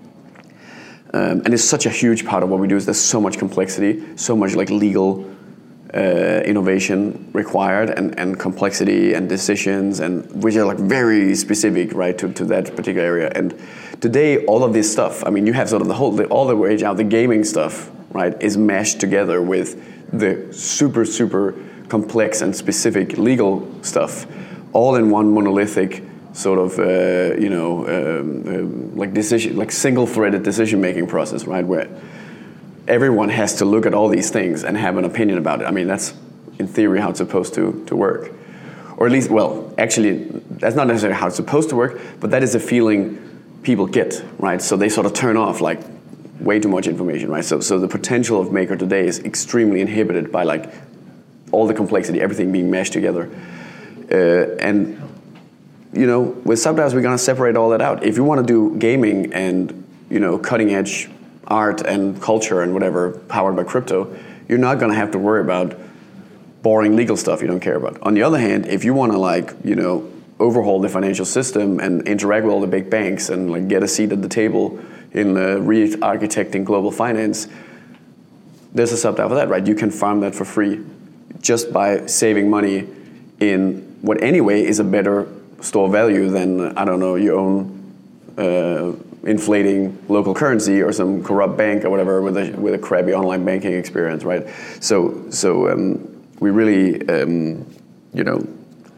Um, and it's such a huge part of what we do. Is there's so much complexity, so much like legal uh, innovation required, and, and complexity and decisions, and which are like very specific, right, to, to that particular area. And today, all of this stuff, I mean, you have sort of the whole, the, all the way out, the gaming stuff, right, is mashed together with the super, super complex and specific legal stuff, all in one monolithic sort of, uh, you know, um, um, like decision, like single-threaded decision-making process, right, where everyone has to look at all these things and have an opinion about it. I mean, that's in theory how it's supposed to, to work. or at least, well, actually, that's not necessarily how it's supposed to work, but that is a feeling people get, right? So they sort of turn off like way too much information, right? So, so the potential of Maker today is extremely inhibited by like all the complexity, everything being meshed together, uh, and you know, with SubdAOs, we're gonna separate all that out. If you want to do gaming and, you know, cutting edge art and culture and whatever powered by crypto, you're not gonna have to worry about boring legal stuff you don't care about. On the other hand, if you want to like, you know, overhaul the financial system and interact with all the big banks and like get a seat at the table in uh, re-architecting global finance, there's a SubdAO for that, right? You can farm that for free just by saving money in what anyway is a better store value than, I don't know, your own uh, inflating local currency or some corrupt bank or whatever with a with a crappy online banking experience, right? So so um, we really, um, you know,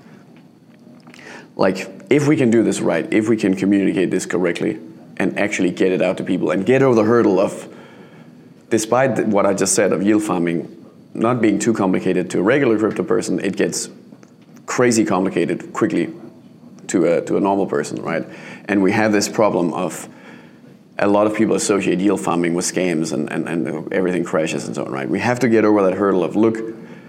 like if we can do this right, if we can communicate this correctly and actually get it out to people and get over the hurdle of, despite what I just said of yield farming not being too complicated to a regular crypto person, it gets crazy complicated quickly to a to a normal person, right? And we have this problem of a lot of people associate yield farming with scams and, and, and everything crashes and so on, right? We have to get over that hurdle of, look,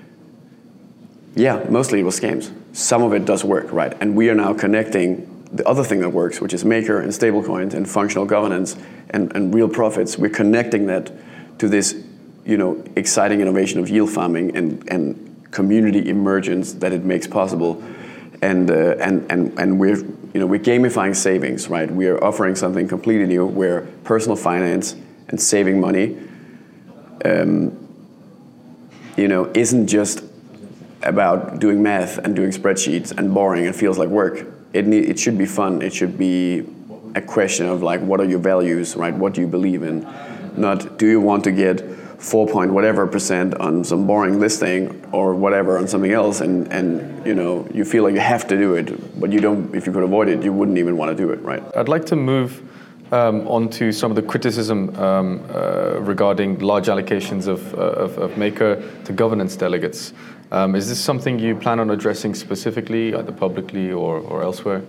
yeah, mostly it was scams. Some of it does work, right? And we are now connecting the other thing that works, which is Maker and stablecoins and functional governance and, and real profits. We're connecting that to this, you know, exciting innovation of yield farming and, and community emergence that it makes possible. And, uh, and and and we're you know we're gamifying savings, right? We are offering something completely new where personal finance and saving money, um, you know, isn't just about doing math and doing spreadsheets and boring and feels like work. It need, it should be fun. It should be a question of like, what are your values, right? What do you believe in? Not do you want to get four point whatever percent on some boring listing or whatever on something else, and, and you know you feel like you have to do it, but you don't. If you could avoid it, you wouldn't even want to do it, right? I'd like to move um, on to some of the criticism um, uh, regarding large allocations of, uh, of, of Maker to governance delegates. Um, is this something you plan on addressing specifically, either publicly or, or elsewhere?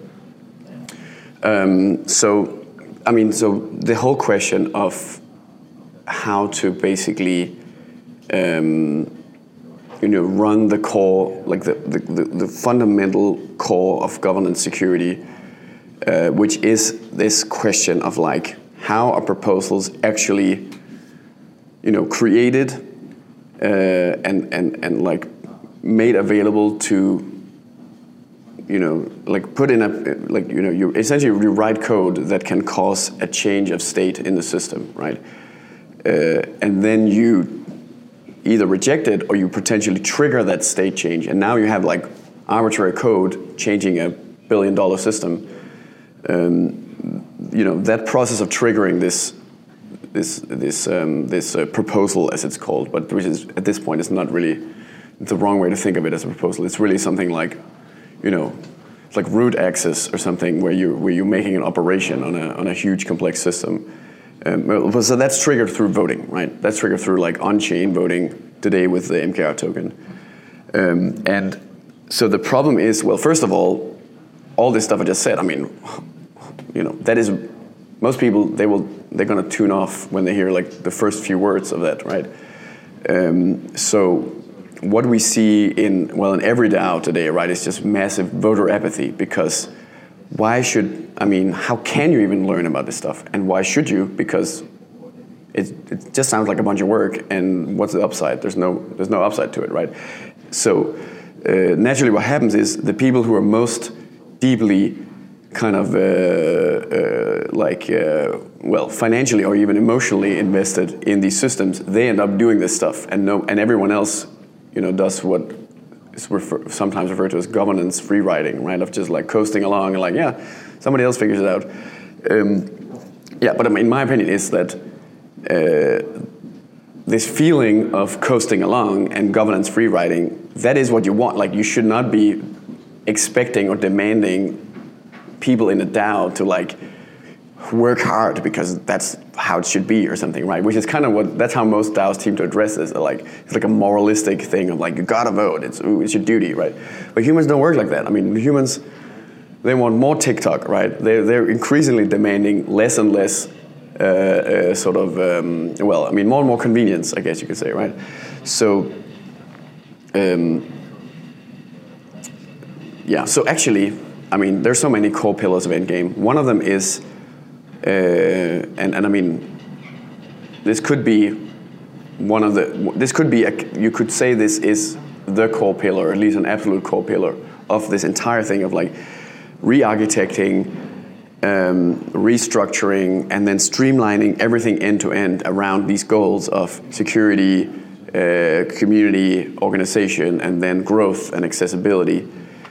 Um, so, I mean, so the whole question of how to basically, um, you know, run the core, like the, the, the, the fundamental core of governance security, uh, which is this question of like, how are proposals actually, you know, created uh, and, and, and like made available to, you know, like put in a, like, you know, you essentially you write code that can cause a change of state in the system, right? Uh, and then you either reject it or you potentially trigger that state change, and now you have like arbitrary code changing a billion dollar system. Um, you know, that process of triggering this this this um, this uh, proposal, as it's called, but which is at this point is not really the wrong way to think of it as a proposal. It's really something like, you know, it's like root access or something where you where you're making an operation on a on a huge complex system. Um, so that's triggered through voting, right? That's triggered through like on-chain voting today with the M K R token. Um, and so the problem is, well, first of all, all this stuff I just said, I mean, you know, that is, most people, they will, they're gonna tune off when they hear like the first few words of that, right? Um, so what we see in, well, in every DAO today, right, is just massive voter apathy, because why should, I mean, how can you even learn about this stuff? And why should you? Because it, it just sounds like a bunch of work, and what's the upside? There's no, there's no upside to it, right? So uh, naturally what happens is the people who are most deeply kind of uh, uh, like, uh, well, financially or even emotionally invested in these systems, they end up doing this stuff, and no, and everyone else, you know, does what is refer, sometimes referred to as governance free riding, right? Of just like coasting along and like, yeah, somebody else figures it out. Um, yeah, but I mean, my opinion is that uh, this feeling of coasting along and governance free riding, that is what you want. Like, you should not be expecting or demanding people in a DAO to like work hard because that's how it should be or something, right? Which is kind of what, that's how most DAOs seem to address this. Like, it's like a moralistic thing of like, you gotta vote, it's, ooh, it's your duty, right? But humans don't work like that. I mean, humans, they want more TikTok, right? They're, they're increasingly demanding less and less uh, uh, sort of, um, well, I mean, more and more convenience, I guess you could say, right? So, um, yeah, so actually, I mean, there's so many core pillars of Endgame. One of them is, uh, and, and I mean, this could be one of the, this could be, a, you could say this is the core pillar, or at least an absolute core pillar of this entire thing of like re-architecting, um, restructuring, and then streamlining everything end to end around these goals of security, uh, community, organization, and then growth and accessibility.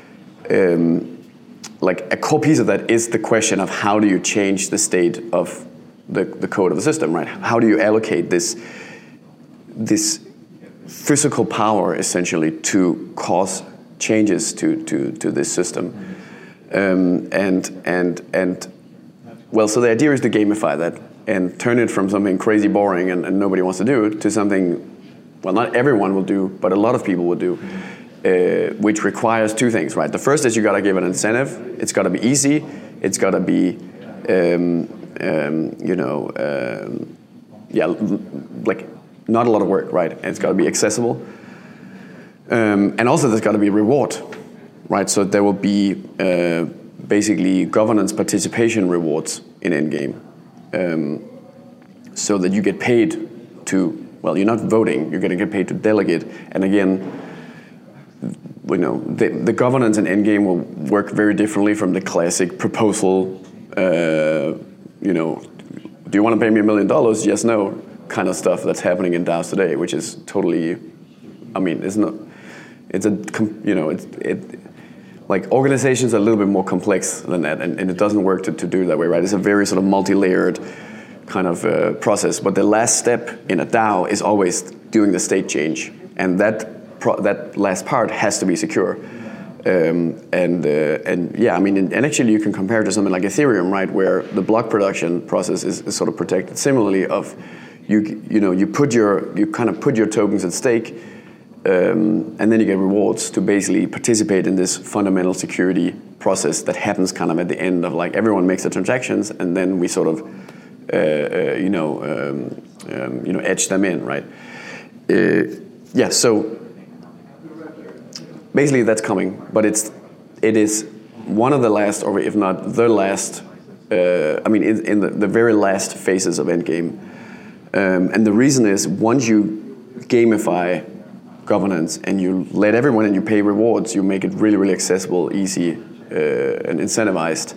Um, like a core piece of that is the question of how do you change the state of the, the code of the system, right? How do you allocate this, this physical power essentially to cause changes to, to, to this system? Um, and, and, and well, so the idea is to gamify that and turn it from something crazy boring and, and nobody wants to do to something, well, not everyone will do, but a lot of people will do. Uh, which requires two things, right? The first is you got to give an incentive. It's got to be easy. It's got to be, um, um, you know, um, yeah, like not a lot of work, right? And it's got to be accessible. Um, and also there's got to be reward, right? So there will be uh, basically governance participation rewards in Endgame, um, so that you get paid to, well, you're not voting, you're going to get paid to delegate. And again, you know, the, the governance in Endgame will work very differently from the classic proposal, uh, you know, do you want to pay me a million dollars? Yes, no, kind of stuff that's happening in DAOs today, which is totally, I mean, it's not, it's a, you know, it's, it, like organizations are a little bit more complex than that, and, and it doesn't work to, to do it that way, right? It's a very sort of multi-layered kind of uh, process, but the last step in a DAO is always doing the state change, and that Pro- that last part has to be secure, um, and uh, and yeah, I mean, and actually you can compare it to something like Ethereum, right, where the block production process is, is sort of protected. Similarly, of you you know you put your you kind of put your tokens at stake, um, and then you get rewards to basically participate in this fundamental security process that happens kind of at the end of like everyone makes the transactions, and then we sort of uh, uh, you know um, um, you know etch them in, right? Uh, yeah, so. Basically, that's coming, but it's it is one of the last, or if not the last. Uh, I mean, in, in the, the very last phases of Endgame, um, and the reason is once you gamify governance and you let everyone and you pay rewards, you make it really, really accessible, easy, uh, and incentivized.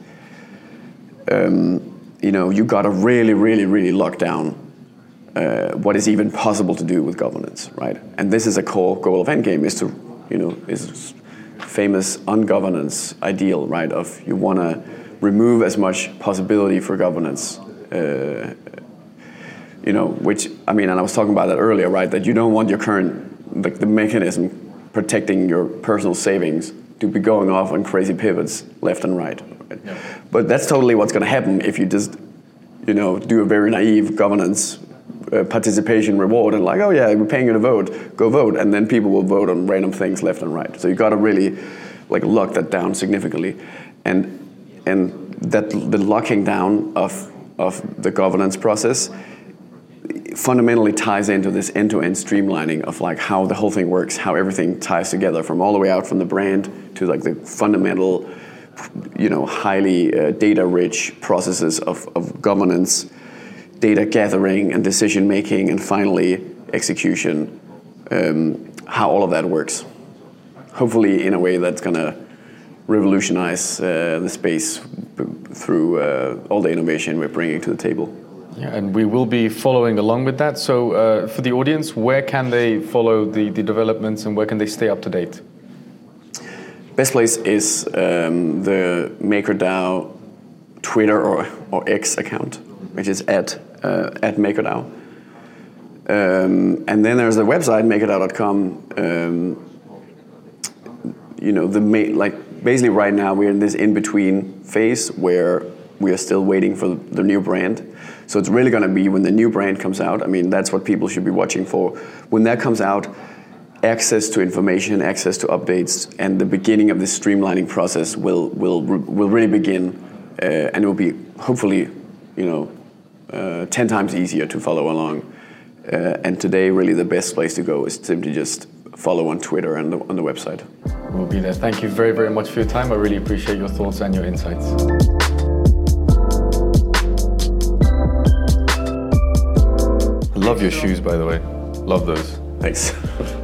Um, you know, you gotta really, really, really lock down uh, what is even possible to do with governance, right? And this is a core goal of Endgame: is to you know, is famous ungovernance ideal, right? Of you want to remove as much possibility for governance, uh, you know, which, I mean, and I was talking about that earlier, right? That you don't want your current, like the mechanism protecting your personal savings to be going off on crazy pivots left and right. right? Yeah. But that's totally what's going to happen if you just, you know, do a very naive governance Uh, participation reward and like, oh yeah, we're paying you to vote, go vote, and then people will vote on random things left and right. So you got to really like lock that down significantly, and and that the locking down of of the governance process fundamentally ties into this end-to-end streamlining of like how the whole thing works, how everything ties together from all the way out from the brand to like the fundamental, you know, highly uh, data-rich processes of of governance, data gathering and decision making, and finally execution, um, how all of that works. Hopefully in a way that's going to revolutionize uh, the space b- through uh, all the innovation we're bringing to the table. Yeah, and we will be following along with that. So uh, for the audience, where can they follow the, the developments and where can they stay up to date? Best place is um, the MakerDAO Twitter or, or X account, which is at uh, at MakerDAO. Um, and then there's the website, makerdao dot com. Um, you know, the ma- like basically right now we're in this in-between phase where we are still waiting for the new brand. So it's really going to be when the new brand comes out. I mean, that's what people should be watching for. When that comes out, access to information, access to updates, and the beginning of this streamlining process will will will really begin, uh, and it will be hopefully, you know, uh, ten times easier to follow along. Uh, and today, really, the best place to go is simply just follow on Twitter and the, on the website. We'll be there. Thank you very, very much for your time. I really appreciate your thoughts and your insights. Love your shoes, by the way. Love those. Thanks.